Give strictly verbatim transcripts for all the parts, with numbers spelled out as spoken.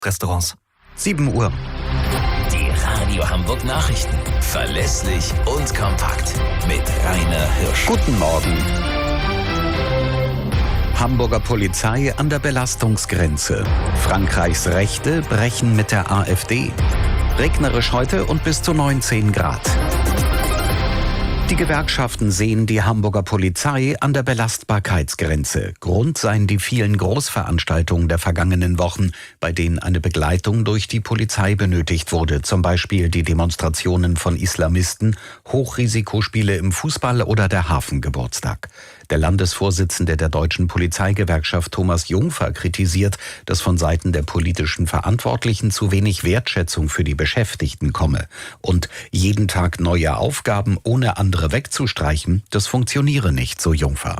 Restaurants. sieben Uhr. Die Radio Hamburg Nachrichten. Verlässlich und kompakt. Mit Rainer Hirsch. Guten Morgen. Hamburger Polizei an der Belastungsgrenze. Frankreichs Rechte brechen mit der AfD. Regnerisch heute und bis zu neunzehn Grad. Die Gewerkschaften sehen die Hamburger Polizei an der Belastbarkeitsgrenze. Grund seien die vielen Großveranstaltungen der vergangenen Wochen, bei denen eine Begleitung durch die Polizei benötigt wurde. Zum Beispiel die Demonstrationen von Islamisten, Hochrisikospiele im Fußball oder der Hafengeburtstag. Der Landesvorsitzende der Deutschen Polizeigewerkschaft Thomas Jungfer kritisiert, dass von Seiten der politischen Verantwortlichen zu wenig Wertschätzung für die Beschäftigten komme. Und jeden Tag neue Aufgaben ohne andere wegzustreichen, das funktioniere nicht, so Jungfer.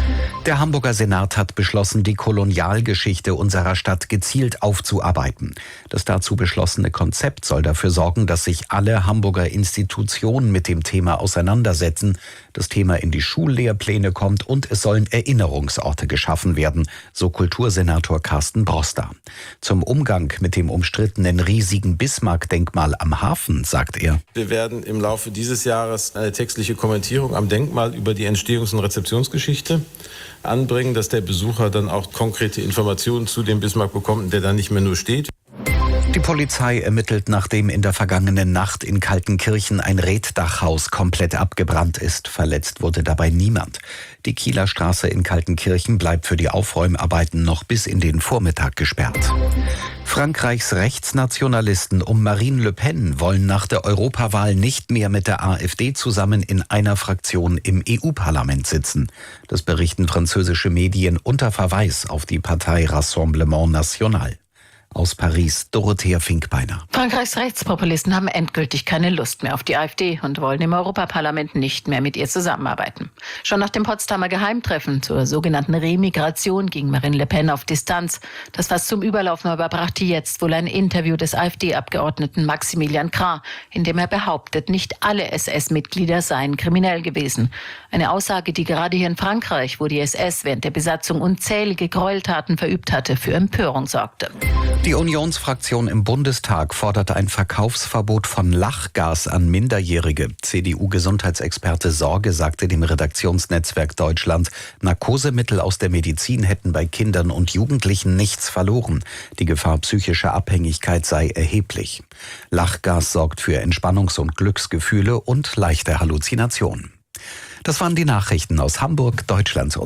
Der Hamburger Senat hat beschlossen, die Kolonialgeschichte unserer Stadt gezielt aufzuarbeiten. Das dazu beschlossene Konzept soll dafür sorgen, dass sich alle Hamburger Institutionen mit dem Thema auseinandersetzen, das Thema in die Schullehrpläne kommt und es sollen Erinnerungsorte geschaffen werden, so Kultursenator Carsten Broster. Zum Umgang mit dem umstrittenen riesigen Bismarck-Denkmal am Hafen, sagt er: Wir werden im Laufe dieses Jahres eine textliche Kommentierung am Denkmal über die Entstehungs- und Rezeptionsgeschichte anbringen, dass der Besucher dann auch konkrete Informationen zu dem Bismarck bekommt, der dann nicht mehr nur steht. Die Polizei ermittelt, nachdem in der vergangenen Nacht in Kaltenkirchen ein Reetdachhaus komplett abgebrannt ist. Verletzt wurde dabei niemand. Die Kieler Straße in Kaltenkirchen bleibt für die Aufräumarbeiten noch bis in den Vormittag gesperrt. Frankreichs Rechtsnationalisten um Marine Le Pen wollen nach der Europawahl nicht mehr mit der AfD zusammen in einer Fraktion im E U-Parlament sitzen. Das berichten französische Medien unter Verweis auf die Partei Rassemblement National. Aus Paris, Dorothea Finkbeiner. Frankreichs Rechtspopulisten haben endgültig keine Lust mehr auf die AfD und wollen im Europaparlament nicht mehr mit ihr zusammenarbeiten. Schon nach dem Potsdamer Geheimtreffen zur sogenannten Remigration ging Marine Le Pen auf Distanz. Das fast zum Überlaufen aber brachte jetzt wohl ein Interview des AfD-Abgeordneten Maximilian Krah, in dem er behauptet, nicht alle S S-Mitglieder seien kriminell gewesen. Eine Aussage, die gerade hier in Frankreich, wo die S S während der Besatzung unzählige Gräueltaten verübt hatte, für Empörung sorgte. Die Unionsfraktion im Bundestag fordert ein Verkaufsverbot von Lachgas an Minderjährige. C D U-Gesundheitsexperte Sorge sagte dem Redaktionsnetzwerk Deutschland, Narkosemittel aus der Medizin hätten bei Kindern und Jugendlichen nichts verloren. Die Gefahr psychischer Abhängigkeit sei erheblich. Lachgas sorgt für Entspannungs- und Glücksgefühle und leichte Halluzinationen. Das waren die Nachrichten aus Hamburg, Deutschland und